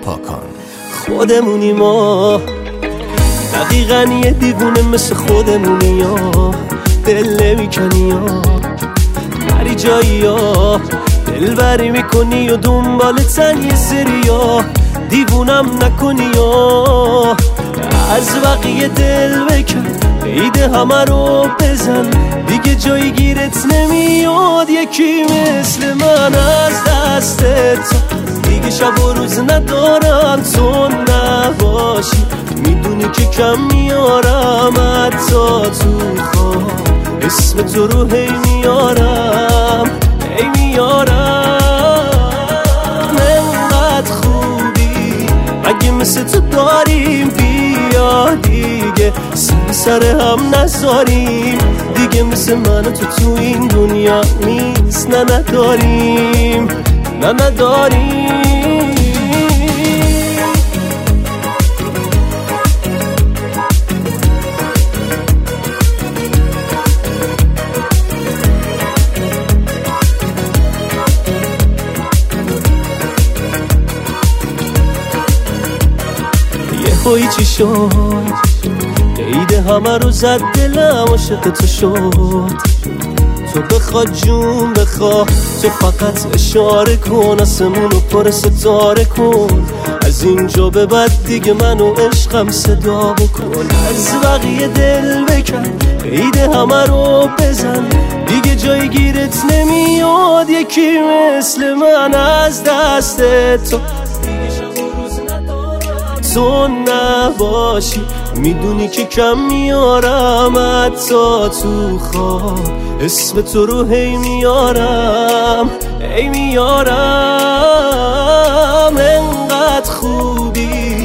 پاکان. خودمونی ما، دقیقا یه دیوونه مثل خودمونی یا دل نمیکنی یا نری جایی یا دل بری میکنی و دنبالتن یه سری یا دیوونم نکنی یا از بقیه دل بکن عیده همه رو بزن دیگه جایی گیرت نمیاد یکی مثل من از دستت دیگه شب و روز ندارم تو نباشی میدونی که کم میارم حتی تو خواب اسم تو رو هی میارم هی میارم انقدر خوبی اگه مثل تو داریم بیا دیگه سر هم نذاریم دیگه مثل من تو این دنیا نیست نه نداریم نه نداریم یه چی شد عیده همه رو زد دلم عاشق تو شد تو بخوا جون بخوا تو فقط اشاره کن آسمونو پر ستاره کن از اینجا به بعد دیگه منو عشقم صدا بکن از بقیه دل بکن عیده همه رو بزن دیگه جایی گیرت نمیاد یکی مثل من از دست تو نباشی میدونی که کم میارم حتی تو خواب اسم تو رو هی میارم هی میارم انقدر خوبی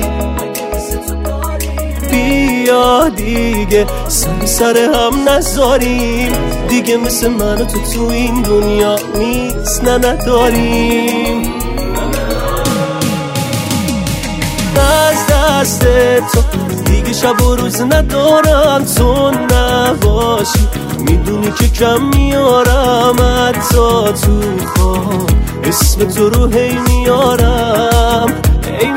بیا دیگه سر هم نذاریم دیگه مثل من تو این دنیا نیست نه نداریم دست تو دیگه شب و روز ندارم تو نباشی میدونی که کم میارم حتی تو خواب اسم تو رو هی میارم هی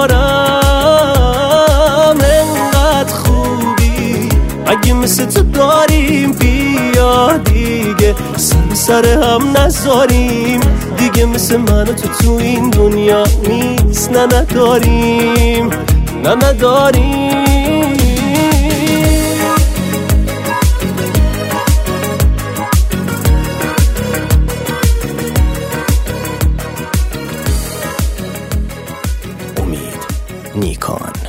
میارم انقدر خوبی اگه مثل تو داریم بیا دیگه سر هم نذاریم دیگه مثل من تو این دنیا نیست نه نداریم نه نداریم امید نیکان.